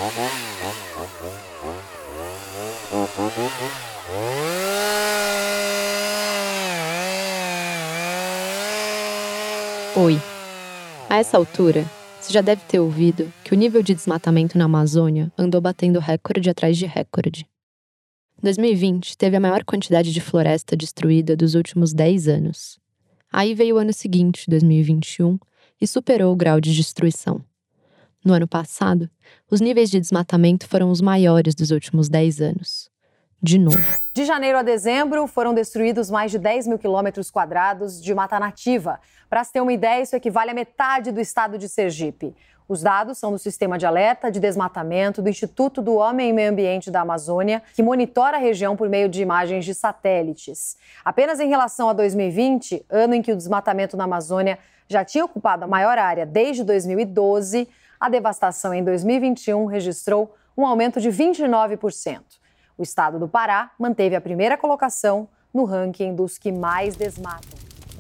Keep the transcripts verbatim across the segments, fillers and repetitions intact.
Oi. A essa altura, você já deve ter ouvido que o nível de desmatamento na Amazônia andou batendo recorde atrás de recorde. dois mil e vinte teve a maior quantidade de floresta destruída dos últimos dez anos. Aí veio o ano seguinte, dois mil e vinte e um, e superou o grau de destruição. No ano passado, os níveis de desmatamento foram os maiores dos últimos dez anos. De novo. De janeiro a dezembro, foram destruídos mais de dez mil quilômetros quadrados de mata nativa. Para se ter uma ideia, isso equivale a metade do estado de Sergipe. Os dados são do Sistema de Alerta de Desmatamento do Instituto do Homem e Meio Ambiente da Amazônia, que monitora a região por meio de imagens de satélites. Apenas em relação a dois mil e vinte, ano em que o desmatamento na Amazônia já tinha ocupado a maior área desde dois mil e doze, a devastação em dois mil e vinte e um registrou um aumento de vinte e nove por cento. O estado do Pará manteve a primeira colocação no ranking dos que mais desmatam.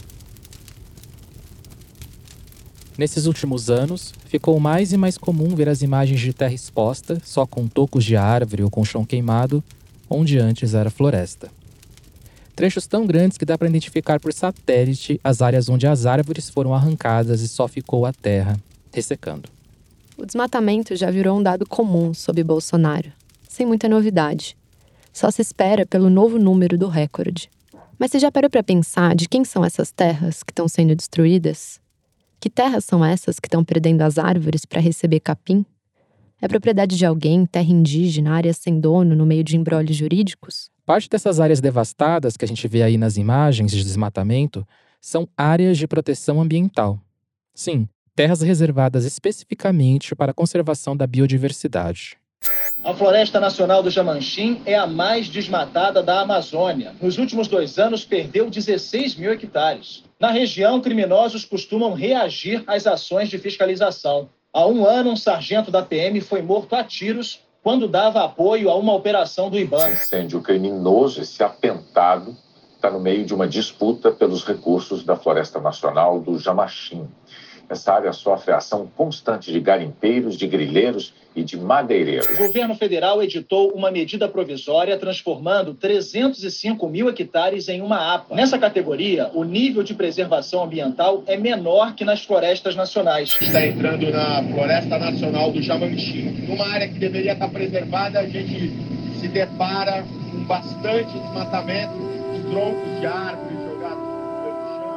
Nesses últimos anos, ficou mais e mais comum ver as imagens de terra exposta, só com tocos de árvore ou com chão queimado, onde antes era floresta. Trechos tão grandes que dá para identificar por satélite as áreas onde as árvores foram arrancadas e só ficou a terra, ressecando. O desmatamento já virou um dado comum sob Bolsonaro, sem muita novidade. Só se espera pelo novo número do recorde. Mas você já parou para pensar de quem são essas terras que estão sendo destruídas? Que terras são essas que estão perdendo as árvores para receber capim? É propriedade de alguém, terra indígena, área sem dono, no meio de embrólios jurídicos? Parte dessas áreas devastadas que a gente vê aí nas imagens de desmatamento são áreas de proteção ambiental. Sim, terras reservadas especificamente para a conservação da biodiversidade. A Floresta Nacional do Jamanchim é a mais desmatada da Amazônia. Nos últimos dois anos, perdeu dezesseis mil hectares. Na região, criminosos costumam reagir às ações de fiscalização. Há um ano, um sargento da P M foi morto a tiros quando dava apoio a uma operação do IBAMA. Esse incêndio criminoso, esse atentado, está no meio de uma disputa pelos recursos da Floresta Nacional do Jamanchim. Essa área sofre a ação constante de garimpeiros, de grileiros e de madeireiros. O governo federal editou uma medida provisória transformando trezentos e cinco mil hectares em uma A P A. Nessa categoria, o nível de preservação ambiental é menor que nas florestas nacionais. Está entrando na Floresta Nacional do Jamanchim. Numa área que deveria estar preservada, a gente se depara com bastante desmatamento de troncos de árvores jogados pelo chão.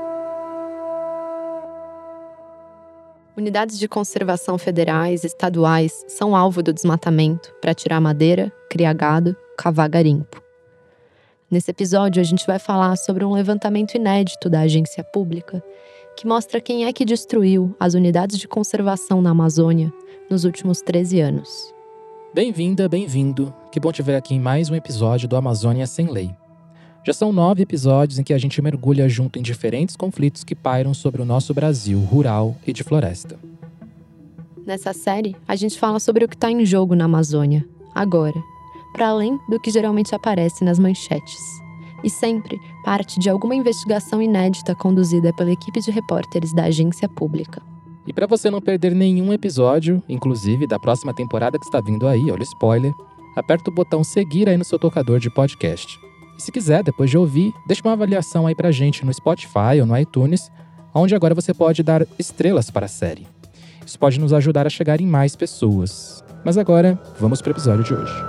Unidades de conservação federais e estaduais são alvo do desmatamento para tirar madeira, criar gado, cavar garimpo. Nesse episódio, a gente vai falar sobre um levantamento inédito da agência pública que mostra quem é que destruiu as unidades de conservação na Amazônia nos últimos treze anos. Bem-vinda, bem-vindo. Que bom te ver aqui em mais um episódio do Amazônia Sem Lei. Já são nove episódios em que a gente mergulha junto em diferentes conflitos que pairam sobre o nosso Brasil rural e de floresta. Nessa série, a gente fala sobre o que está em jogo na Amazônia, agora, para além do que geralmente aparece nas manchetes. E sempre parte de alguma investigação inédita conduzida pela equipe de repórteres da agência pública. E para você não perder nenhum episódio, inclusive da próxima temporada que está vindo aí, olha o spoiler, aperta o botão seguir aí no seu tocador de podcast. E se quiser, depois de ouvir, deixa uma avaliação aí pra gente no Spotify ou no iTunes, onde agora você pode dar estrelas para a série. Isso pode nos ajudar a chegar em mais pessoas. Mas agora, vamos pro episódio de hoje.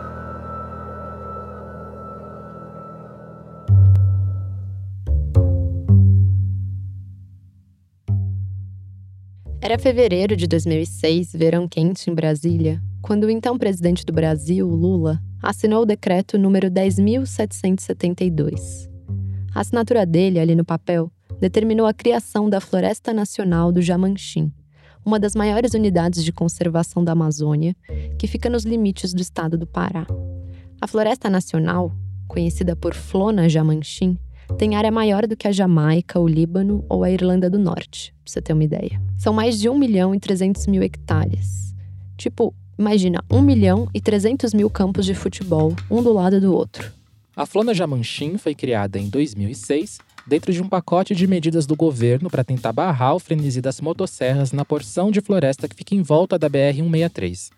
Era fevereiro de dois mil e seis, verão quente em Brasília, quando o então presidente do Brasil, Lula, assinou o decreto número dez mil setecentos e setenta e dois. A assinatura dele, ali no papel, determinou a criação da Floresta Nacional do Jamanchim, uma das maiores unidades de conservação da Amazônia, que fica nos limites do estado do Pará. A Floresta Nacional, conhecida por Flona Jamanchim, tem área maior do que a Jamaica, o Líbano ou a Irlanda do Norte, pra você ter uma ideia. São mais de um milhão e trezentos mil hectares. Tipo, imagina, um milhão e trezentos mil campos de futebol, um do lado do outro. A Flona Jamanchim foi criada em dois mil e seis, dentro de um pacote de medidas do governo para tentar barrar o frenesi das motosserras na porção de floresta que fica em volta da B R cento e sessenta e três.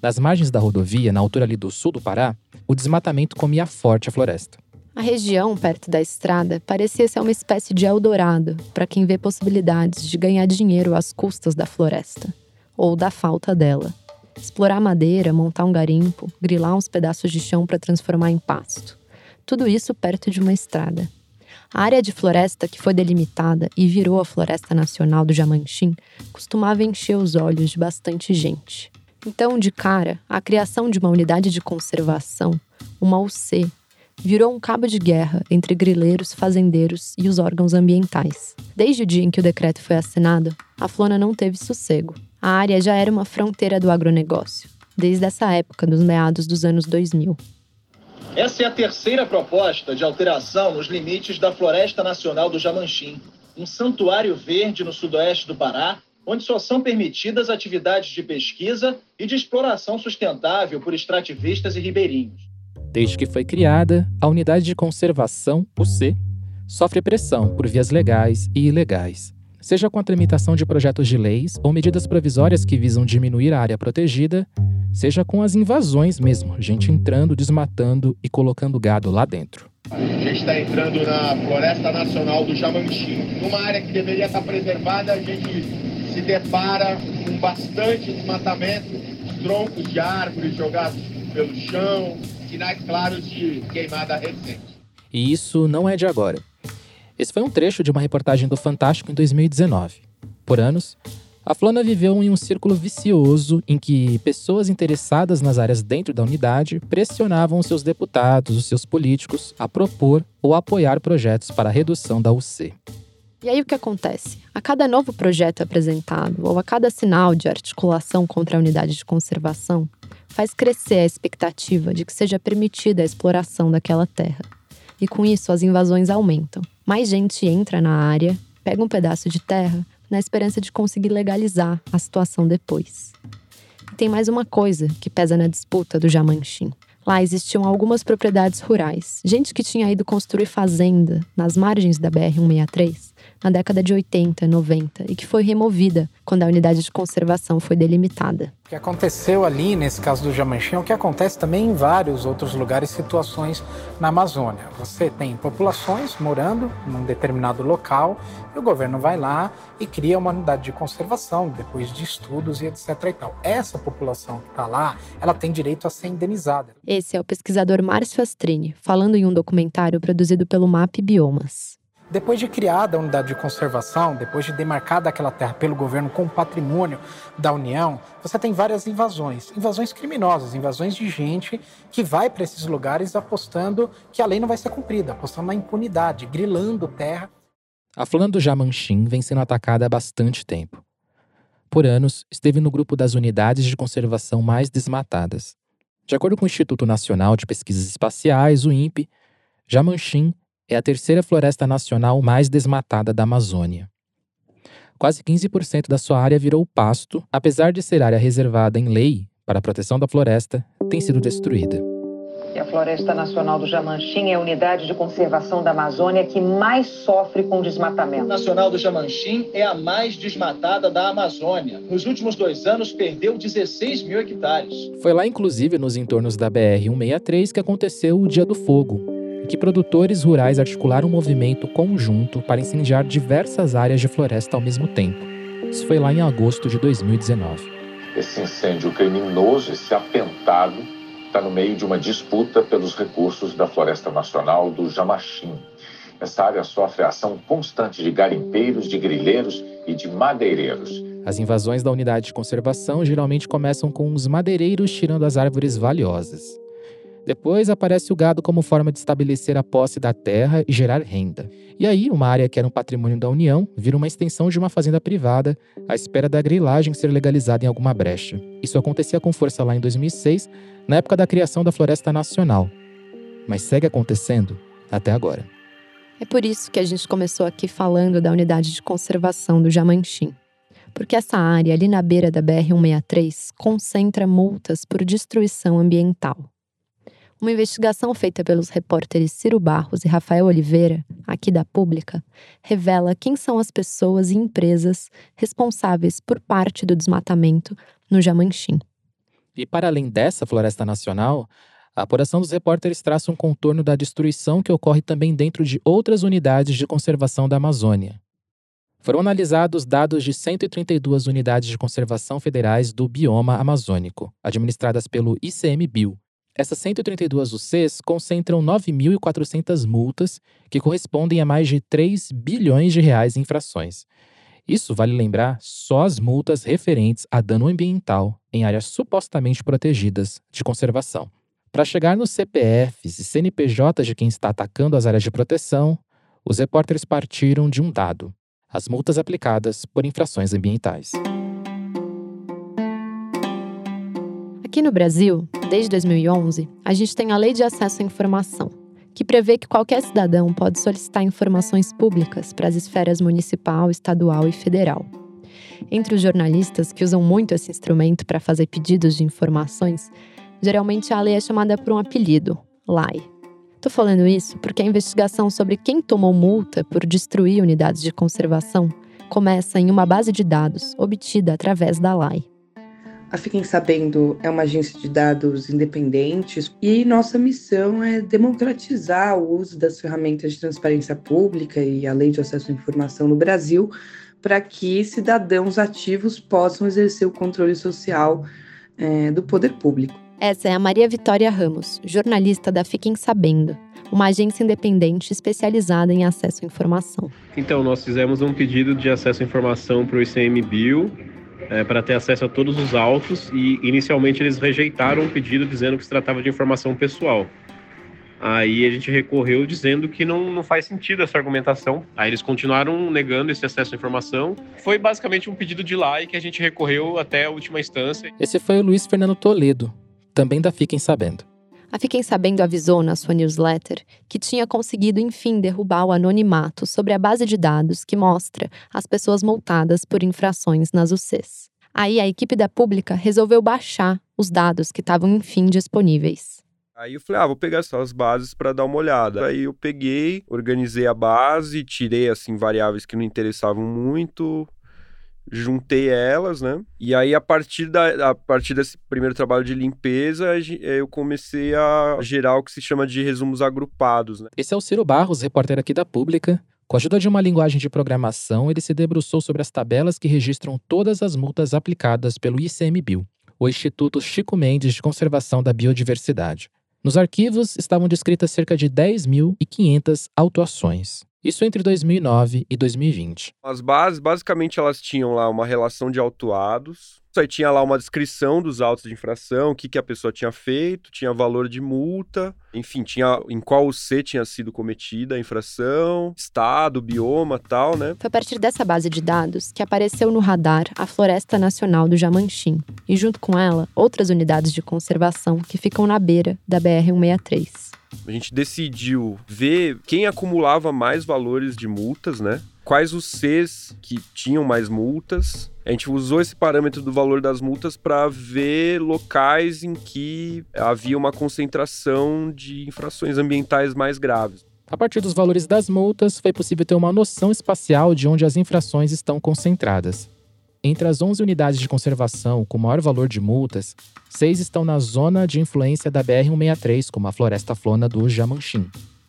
Nas margens da rodovia, na altura ali do sul do Pará, o desmatamento comia forte a floresta. A região, perto da estrada, parecia ser uma espécie de Eldorado para quem vê possibilidades de ganhar dinheiro às custas da floresta, ou da falta dela. Explorar madeira, montar um garimpo, grilar uns pedaços de chão para transformar em pasto. Tudo isso perto de uma estrada. A área de floresta que foi delimitada e virou a Floresta Nacional do Jamanchim costumava encher os olhos de bastante gente. Então, de cara, a criação de uma unidade de conservação, uma U C, virou um cabo de guerra entre grileiros, fazendeiros e os órgãos ambientais. Desde o dia em que o decreto foi assinado, a Flona não teve sossego. A área já era uma fronteira do agronegócio, desde essa época, dos meados dos anos dois mil. Essa é a terceira proposta de alteração nos limites da Floresta Nacional do Jamanchim, um santuário verde no sudoeste do Pará, onde só são permitidas atividades de pesquisa e de exploração sustentável por extrativistas e ribeirinhos. Desde que foi criada, a Unidade de Conservação, U C, sofre pressão por vias legais e ilegais, seja com a tramitação de projetos de leis ou medidas provisórias que visam diminuir a área protegida, seja com as invasões mesmo, gente entrando, desmatando e colocando gado lá dentro. A gente está entrando na Floresta Nacional do Jamanchim, numa área que deveria estar preservada. A gente se depara com bastante desmatamento, troncos de árvores jogados pelo chão, sinais claros de queimada recente. E isso não é de agora. Esse foi um trecho de uma reportagem do Fantástico em dois mil e dezenove. Por anos, a Flona viveu em um círculo vicioso em que pessoas interessadas nas áreas dentro da unidade pressionavam os seus deputados, os seus políticos, a propor ou apoiar projetos para a redução da U C. E aí o que acontece? A cada novo projeto apresentado ou a cada sinal de articulação contra a unidade de conservação, faz crescer a expectativa de que seja permitida a exploração daquela terra. E com isso as invasões aumentam. Mais gente entra na área, pega um pedaço de terra, na esperança de conseguir legalizar a situação depois. E tem mais uma coisa que pesa na disputa do Jamanchim. Lá existiam algumas propriedades rurais, gente que tinha ido construir fazenda nas margens da B R cento e sessenta e três na década de oitenta, noventa e que foi removida quando a unidade de conservação foi delimitada. O que aconteceu ali, nesse caso do Jamanchim, é o que acontece também em vários outros lugares e situações na Amazônia. Você tem populações morando num determinado local e o governo vai lá e cria uma unidade de conservação, depois de estudos e etc e tal. Essa população que está lá, ela tem direito a ser indenizada. Esse é o pesquisador Márcio Astrini, falando em um documentário produzido pelo M A P Biomas. Depois de criada a unidade de conservação, depois de demarcada aquela terra pelo governo como patrimônio da União, você tem várias invasões. Invasões criminosas, invasões de gente que vai para esses lugares apostando que a lei não vai ser cumprida, apostando na impunidade, grilando terra. A Flona do Jamanchim vem sendo atacada há bastante tempo. Por anos, esteve no grupo das unidades de conservação mais desmatadas. De acordo com o Instituto Nacional de Pesquisas Espaciais, o INPE, Jamanchim é a terceira floresta nacional mais desmatada da Amazônia. Quase quinze por cento da sua área virou pasto, apesar de ser área reservada em lei para a proteção da floresta, tem sido destruída. E a Floresta Nacional do Jamanchim é a unidade de conservação da Amazônia que mais sofre com desmatamento. A Nacional do Jamanchim é a mais desmatada da Amazônia. Nos últimos dois anos, perdeu dezesseis mil hectares. Foi lá, inclusive, nos entornos da B R cento e sessenta e três que aconteceu o Dia do Fogo, em que produtores rurais articularam um movimento conjunto para incendiar diversas áreas de floresta ao mesmo tempo. Isso foi lá em agosto de dois mil e dezenove. Esse incêndio criminoso, esse atentado, está no meio de uma disputa pelos recursos da Floresta Nacional do Jamanchim. Essa área sofre a ação constante de garimpeiros, de grileiros e de madeireiros. As invasões da unidade de conservação geralmente começam com os madeireiros tirando as árvores valiosas. Depois aparece o gado como forma de estabelecer a posse da terra e gerar renda. E aí, uma área que era um patrimônio da União vira uma extensão de uma fazenda privada, à espera da grilagem ser legalizada em alguma brecha. Isso acontecia com força lá em dois mil e seis, na época da criação da Floresta Nacional. Mas segue acontecendo até agora. É por isso que a gente começou aqui falando da unidade de conservação do Jamanchim. Porque essa área, ali na beira da B R cento e sessenta e três, concentra multas por destruição ambiental. Uma investigação feita pelos repórteres Ciro Barros e Rafael Oliveira, aqui da Pública, revela quem são as pessoas e empresas responsáveis por parte do desmatamento no Jamanchim. E para além dessa floresta nacional, a apuração dos repórteres traça um contorno da destruição que ocorre também dentro de outras unidades de conservação da Amazônia. Foram analisados dados de cento e trinta e duas unidades de conservação federais do bioma amazônico, administradas pelo I C M B I L. Essas cento e trinta e duas U Cs concentram nove mil e quatrocentas multas, que correspondem a mais de três bilhões de reais em infrações. Isso, vale lembrar, só as multas referentes a dano ambiental em áreas supostamente protegidas de conservação. Para chegar nos C P Fs e C N P Js de quem está atacando as áreas de proteção, os repórteres partiram de um dado: as multas aplicadas por infrações ambientais. Aqui no Brasil, desde dois mil e onze, a gente tem a Lei de Acesso à Informação, que prevê que qualquer cidadão pode solicitar informações públicas para as esferas municipal, estadual e federal. Entre os jornalistas que usam muito esse instrumento para fazer pedidos de informações, geralmente a lei é chamada por um apelido, L A I. Tô falando isso porque a investigação sobre quem tomou multa por destruir unidades de conservação começa em uma base de dados obtida através da L A I. A Fiquem Sabendo é uma agência de dados independente e nossa missão é democratizar o uso das ferramentas de transparência pública e a Lei de Acesso à Informação no Brasil para que cidadãos ativos possam exercer o controle social é, do poder público. Essa é a Maria Vitória Ramos, jornalista da Fiquem Sabendo, uma agência independente especializada em acesso à informação. Então, nós fizemos um pedido de acesso à informação para o I C M B I L, é, para ter acesso a todos os autos, e inicialmente eles rejeitaram o pedido dizendo que se tratava de informação pessoal. Aí a gente recorreu dizendo que não, não faz sentido essa argumentação. Aí eles continuaram negando esse acesso à informação. Foi basicamente um pedido de L A I que a gente recorreu até a última instância. Esse foi o Luiz Fernando Toledo, também da Fiquem Sabendo. A Fiquem Sabendo avisou na sua newsletter que tinha conseguido, enfim, derrubar o anonimato sobre a base de dados que mostra as pessoas multadas por infrações nas U Cs. Aí a equipe da Pública resolveu baixar os dados que estavam, enfim, disponíveis. Aí eu falei, ah, vou pegar só as bases para dar uma olhada. Aí eu peguei, organizei a base, tirei, assim, variáveis que não interessavam muito, juntei elas, né? E aí, a partir, da, a partir desse primeiro trabalho de limpeza, eu comecei a gerar o que se chama de resumos agrupados, né? Esse é o Ciro Barros, repórter aqui da Pública. Com a ajuda de uma linguagem de programação, ele se debruçou sobre as tabelas que registram todas as multas aplicadas pelo I C M B I L, o Instituto Chico Mendes de Conservação da Biodiversidade. Nos arquivos estavam descritas cerca de dez mil e quinhentas autuações. Isso entre dois mil e nove e dois mil e vinte. As bases, basicamente, elas tinham lá uma relação de autuados. Aí tinha lá uma descrição dos autos de infração, o que, que a pessoa tinha feito, tinha valor de multa, enfim, tinha em qual U C tinha sido cometida a infração, estado, bioma, tal, né? Foi a partir dessa base de dados que apareceu no radar a Floresta Nacional do Jamanchim e, junto com ela, outras unidades de conservação que ficam na beira da B R cento e sessenta e três. A gente decidiu ver quem acumulava mais valores de multas, né? Quais os Cs que tinham mais multas. A gente usou esse parâmetro do valor das multas para ver locais em que havia uma concentração de infrações ambientais mais graves. A partir dos valores das multas, foi possível ter uma noção espacial de onde as infrações estão concentradas. Entre as onze unidades de conservação com maior valor de multas, seis estão na zona de influência da B R cento e sessenta e três, como a Floresta Flona do Jamanchim.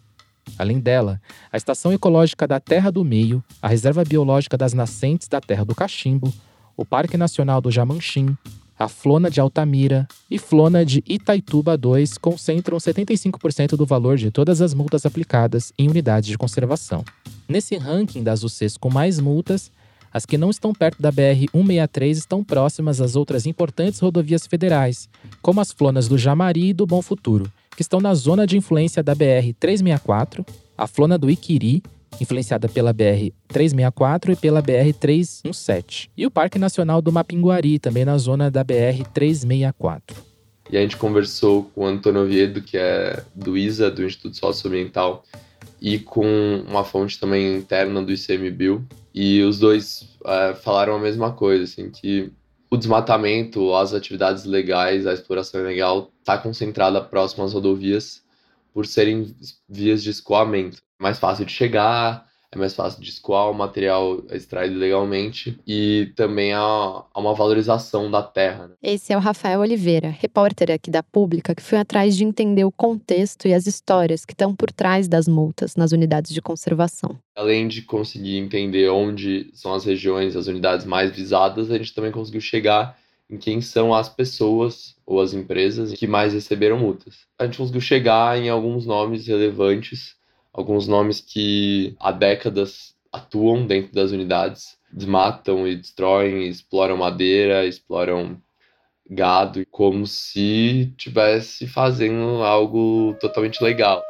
Além dela, a Estação Ecológica da Terra do Meio, a Reserva Biológica das Nascentes da Terra do Cachimbo, o Parque Nacional do Jamanchim, a Flona de Altamira e Flona de Itaituba dois concentram setenta e cinco por cento do valor de todas as multas aplicadas em unidades de conservação. Nesse ranking das U Cs com mais multas, as que não estão perto da B R cento e sessenta e três estão próximas às outras importantes rodovias federais, como as Flonas do Jamari e do Bom Futuro, que estão na zona de influência da B R trezentos e sessenta e quatro, a Flona do Iquiri, influenciada pela B R trezentos e sessenta e quatro e pela B R trezentos e dezessete, e o Parque Nacional do Mapinguari, também na zona da B R trezentos e sessenta e quatro. E a gente conversou com o Antônio Oviedo, que é do I S A, do Instituto Socioambiental, e com uma fonte também interna do I C M B I L, e os dois é, falaram a mesma coisa, assim, que o desmatamento, as atividades legais, a exploração ilegal está concentrada próximo às rodovias por serem vias de escoamento. Mais fácil de chegar, é mais fácil de escoar o material extraído legalmente e também há, há uma valorização da terra. Né? Esse é o Rafael Oliveira, repórter aqui da Pública, que foi atrás de entender o contexto e as histórias que estão por trás das multas nas unidades de conservação. Além de conseguir entender onde são as regiões, as unidades mais visadas, a gente também conseguiu chegar em quem são as pessoas ou as empresas que mais receberam multas. A gente conseguiu chegar em alguns nomes relevantes, alguns nomes que há décadas atuam dentro das unidades, desmatam e destroem, exploram madeira, exploram gado, como se estivesse fazendo algo totalmente legal.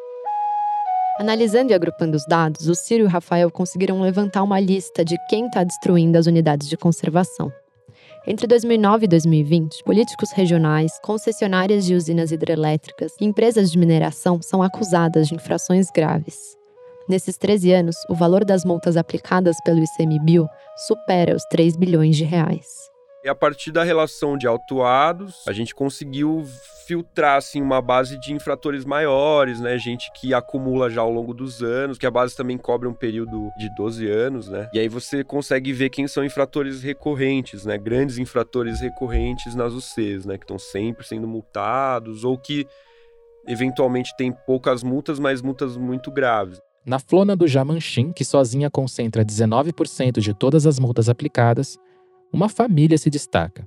Analisando e agrupando os dados, o Ciro e o Rafael conseguiram levantar uma lista de quem está destruindo as unidades de conservação. Entre dois mil e nove e dois mil e vinte, políticos regionais, concessionárias de usinas hidrelétricas e empresas de mineração são acusadas de infrações graves. Nesses treze anos, o valor das multas aplicadas pelo ICMBio supera os três bilhões de reais. E a partir da relação de autuados, a gente conseguiu filtrar assim, uma base de infratores maiores, né? Gente que acumula já ao longo dos anos, que a base também cobre um período de doze anos, né? E aí você consegue ver quem são infratores recorrentes, né? Grandes infratores recorrentes nas U Cs, né? Que estão sempre sendo multados ou que eventualmente têm poucas multas, mas multas muito graves. Na Flona do Jamanchim, que sozinha concentra dezenove por cento de todas as multas aplicadas, uma família se destaca: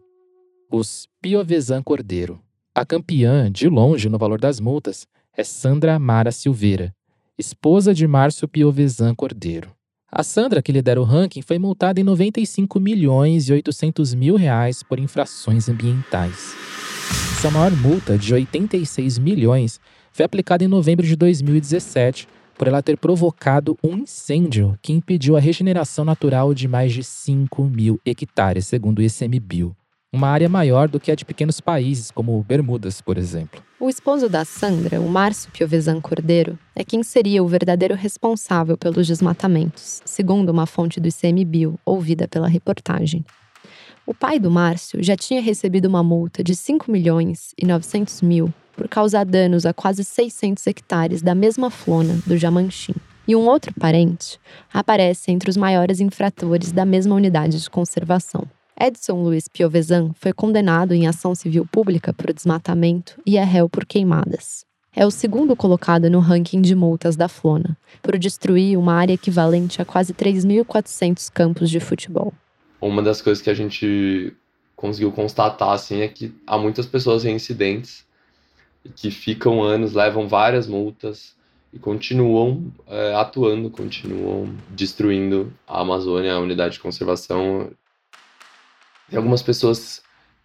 os Piovesan Cordeiro. A campeã, de longe, no valor das multas, é Sandra Mara Silveira, esposa de Márcio Piovesan Cordeiro. A Sandra, que lidera o ranking, foi multada em noventa e cinco milhões e oitocentos mil reais por infrações ambientais. Sua maior multa, de oitenta e seis milhões, foi aplicada em novembro de dois mil e dezessete, por ela ter provocado um incêndio que impediu a regeneração natural de mais de cinco mil hectares, segundo o ICMBio. Uma área maior do que a de pequenos países, como Bermudas, por exemplo. O esposo da Sandra, o Márcio Piovesan Cordeiro, é quem seria o verdadeiro responsável pelos desmatamentos, segundo uma fonte do ICMBio, ouvida pela reportagem. O pai do Márcio já tinha recebido uma multa de cinco milhões e novecentos mil por causar danos a quase seiscentos hectares da mesma flona do Jamanchim. E um outro parente aparece entre os maiores infratores da mesma unidade de conservação. Edson Luiz Piovesan foi condenado em ação civil pública por desmatamento e é réu por queimadas. É o segundo colocado no ranking de multas da Flona, por destruir uma área equivalente a quase três mil e quatrocentos campos de futebol. Uma das coisas que a gente conseguiu constatar assim, é que há muitas pessoas reincidentes que ficam anos, levam várias multas e continuam é, atuando, continuam destruindo a Amazônia, a unidade de conservação. Tem algumas pessoas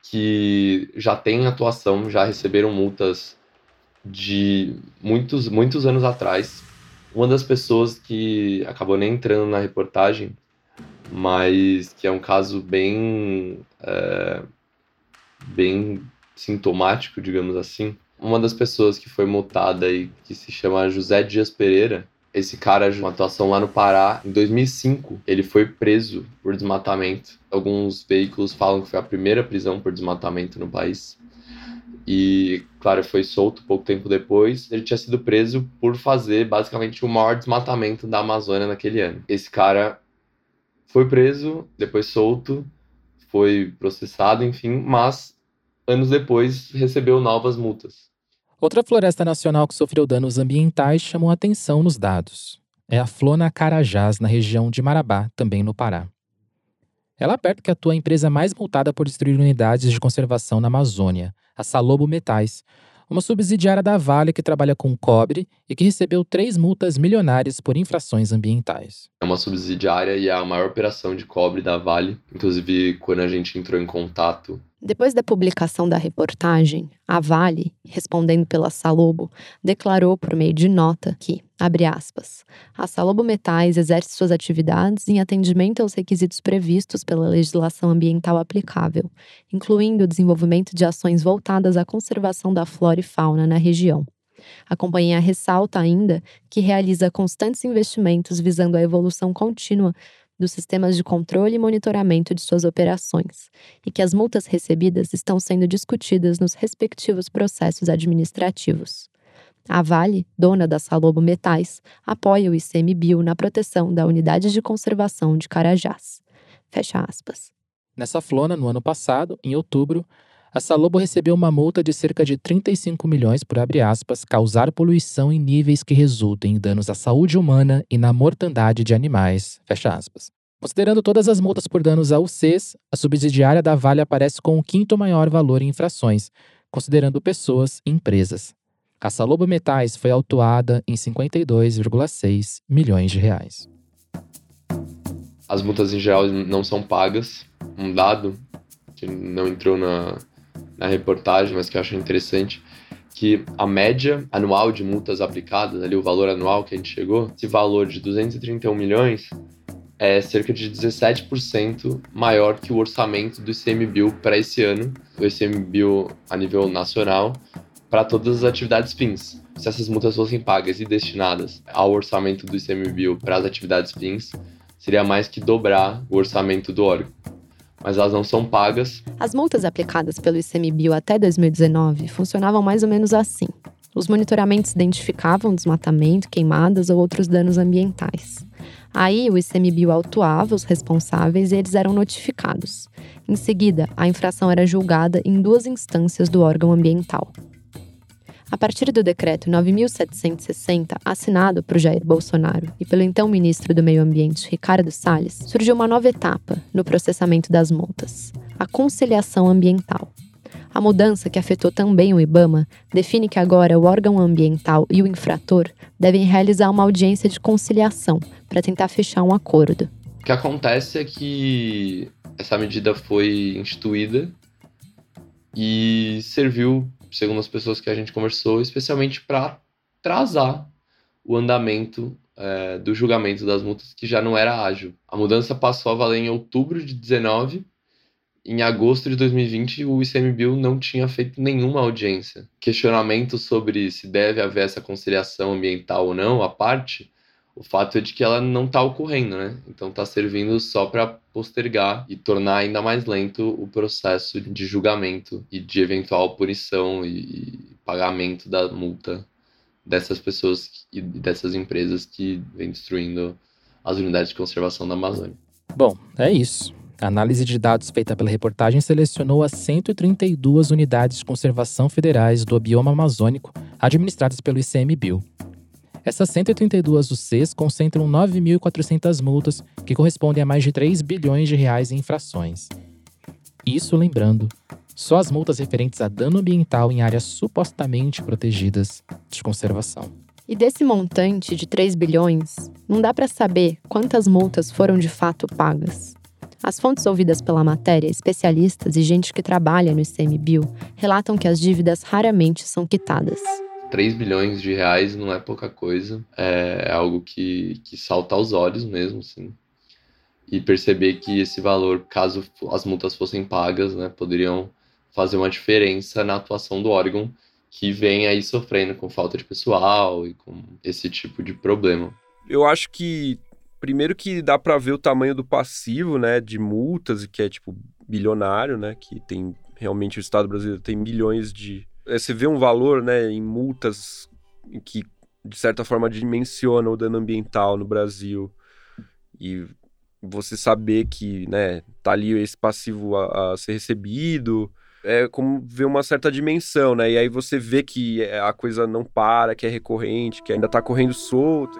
que já têm atuação, já receberam multas de muitos, muitos anos atrás. Uma das pessoas que acabou nem entrando na reportagem, mas que é um caso bem, é, bem sintomático, digamos assim. Uma das pessoas que foi multada e que se chama José Dias Pereira, esse cara, uma atuação lá no Pará, em dois mil e cinco, ele foi preso por desmatamento. Alguns veículos falam que foi a primeira prisão por desmatamento no país. E, claro, foi solto pouco tempo depois. Ele tinha sido preso por fazer, basicamente, o maior desmatamento da Amazônia naquele ano. Esse cara foi preso, depois solto, foi processado, enfim, mas anos depois recebeu novas multas. Outra floresta nacional que sofreu danos ambientais chamou atenção nos dados. É a Flona Carajás, na região de Marabá, também no Pará. É lá perto que atua a empresa mais multada por destruir unidades de conservação na Amazônia, a Salobo Metais, uma subsidiária da Vale que trabalha com cobre e que recebeu três multas milionárias por infrações ambientais. É uma subsidiária e é a maior operação de cobre da Vale. Inclusive, quando a gente entrou em contato... Depois da publicação da reportagem, a Vale, respondendo pela Salobo, declarou por meio de nota que, abre aspas, a Salobo Metais exerce suas atividades em atendimento aos requisitos previstos pela legislação ambiental aplicável, incluindo o desenvolvimento de ações voltadas à conservação da flora e fauna na região. A companhia ressalta ainda que realiza constantes investimentos visando a evolução contínua dos sistemas de controle e monitoramento de suas operações, e que as multas recebidas estão sendo discutidas nos respectivos processos administrativos. A Vale, dona da Salobo Metais, apoia o ICMBio na proteção da Unidade de Conservação de Carajás. Fecha aspas. Nessa flona, no ano passado, em outubro, a Salobo recebeu uma multa de cerca de trinta e cinco milhões por, abre aspas, causar poluição em níveis que resultem em danos à saúde humana e na mortandade de animais. Fecha aspas. Considerando todas as multas por danos a U Cs, a subsidiária da Vale aparece com o quinto maior valor em infrações, considerando pessoas e empresas. A Salobo Metais foi autuada em cinquenta e dois vírgula seis milhões de reais. As multas em geral não são pagas. Um dado que não entrou na, na reportagem, mas que eu acho interessante, que a média anual de multas aplicadas, ali o valor anual que a gente chegou, esse valor de duzentos e trinta e um milhões é cerca de dezessete por cento maior que o orçamento do ICMBio para esse ano, o ICMBio a nível nacional, para todas as atividades fins. Se essas multas fossem pagas e destinadas ao orçamento do ICMBio para as atividades fins, seria mais que dobrar o orçamento do órgão. Mas elas não são pagas. As multas aplicadas pelo ICMBio até dois mil e dezenove funcionavam mais ou menos assim. Os monitoramentos identificavam desmatamento, queimadas ou outros danos ambientais. Aí, o ICMBio autuava os responsáveis e eles eram notificados. Em seguida, a infração era julgada em duas instâncias do órgão ambiental. A partir do decreto nove mil setecentos e sessenta, assinado por Jair Bolsonaro e pelo então ministro do Meio Ambiente, Ricardo Salles, surgiu uma nova etapa no processamento das multas: a conciliação ambiental. A mudança, que afetou também o IBAMA, define que agora o órgão ambiental e o infrator devem realizar uma audiência de conciliação para tentar fechar um acordo. O que acontece é que essa medida foi instituída e serviu, segundo as pessoas que a gente conversou, especialmente para atrasar o andamento é, do julgamento das multas, que já não era ágil. A mudança passou a valer em outubro de dezenove. Em agosto de dois mil e vinte, o ICMBio não tinha feito nenhuma audiência. Questionamento sobre se deve haver essa conciliação ambiental ou não, à parte, o fato é de que ela não está ocorrendo, né? Então está servindo só para postergar e tornar ainda mais lento o processo de julgamento e de eventual punição e pagamento da multa dessas pessoas e dessas empresas que vêm destruindo as unidades de conservação da Amazônia. Bom, é isso. A análise de dados feita pela reportagem selecionou as cento e trinta e duas unidades de conservação federais do bioma amazônico administradas pelo ICMBio. Essas cento e trinta e duas U Cs concentram nove mil e quatrocentas multas, que correspondem a mais de três bilhões de reais em infrações. Isso lembrando, só as multas referentes a dano ambiental em áreas supostamente protegidas de conservação. E desse montante de três bilhões, não dá para saber quantas multas foram de fato pagas. As fontes ouvidas pela matéria, especialistas e gente que trabalha no ICMBio, relatam que as dívidas raramente são quitadas. três bilhões de reais não é pouca coisa, é algo que, que salta aos olhos mesmo, assim. E perceber que esse valor, caso as multas fossem pagas, né, poderiam fazer uma diferença na atuação do órgão, que vem aí sofrendo com falta de pessoal e com esse tipo de problema. Eu acho que, primeiro que dá para ver o tamanho do passivo, né, de multas, que é tipo bilionário, né, que tem realmente o Estado brasileiro tem milhões de... Você vê um valor, né, em multas que, de certa forma, dimensiona o dano ambiental no Brasil. E você saber que, né, tá ali esse passivo a, a ser recebido, é como ver uma certa dimensão, né? E aí você vê que a coisa não para, que é recorrente, que ainda tá correndo solto.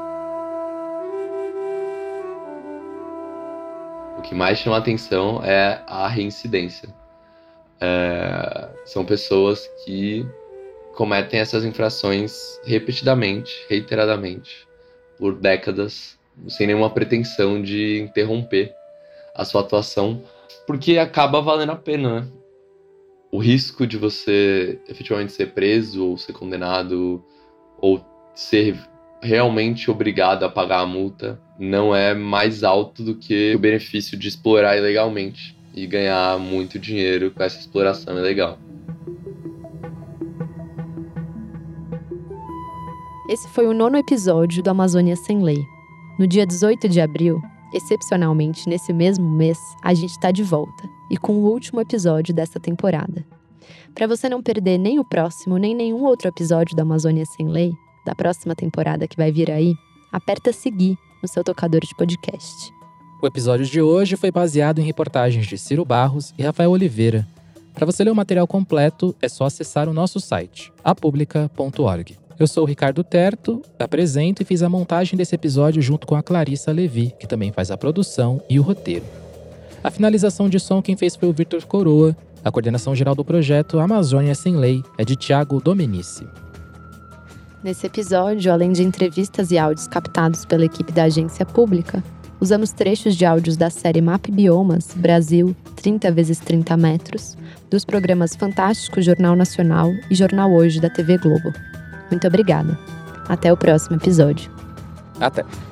O que mais chama atenção é a reincidência. É, são pessoas que cometem essas infrações repetidamente, reiteradamente, por décadas, sem nenhuma pretensão de interromper a sua atuação, porque acaba valendo a pena, né? O risco de você efetivamente ser preso ou ser condenado ou ser realmente obrigado a pagar a multa não é mais alto do que o benefício de explorar ilegalmente e ganhar muito dinheiro com essa exploração ilegal. Esse foi o nono episódio do Amazônia Sem Lei. No dia dezoito de abril, excepcionalmente nesse mesmo mês, a gente está de volta e com o último episódio dessa temporada. Para você não perder nem o próximo, nem nenhum outro episódio da Amazônia Sem Lei, da próxima temporada que vai vir aí, aperta seguir no seu tocador de podcast. O episódio de hoje foi baseado em reportagens de Ciro Barros e Rafael Oliveira. Para você ler o material completo, é só acessar o nosso site, a publica ponto org. Eu sou o Ricardo Terto, apresento e fiz a montagem desse episódio junto com a Clarissa Levi, que também faz a produção e o roteiro. A finalização de som quem fez foi o Victor Coroa. A coordenação geral do projeto Amazônia Sem Lei é de Thiago Domenici. Nesse episódio, além de entrevistas e áudios captados pela equipe da agência pública, usamos trechos de áudios da série Map Biomas, Brasil, trinta vezes trinta metros, dos programas Fantástico Jornal Nacional e Jornal Hoje da T V Globo. Muito obrigada. Até o próximo episódio. Até!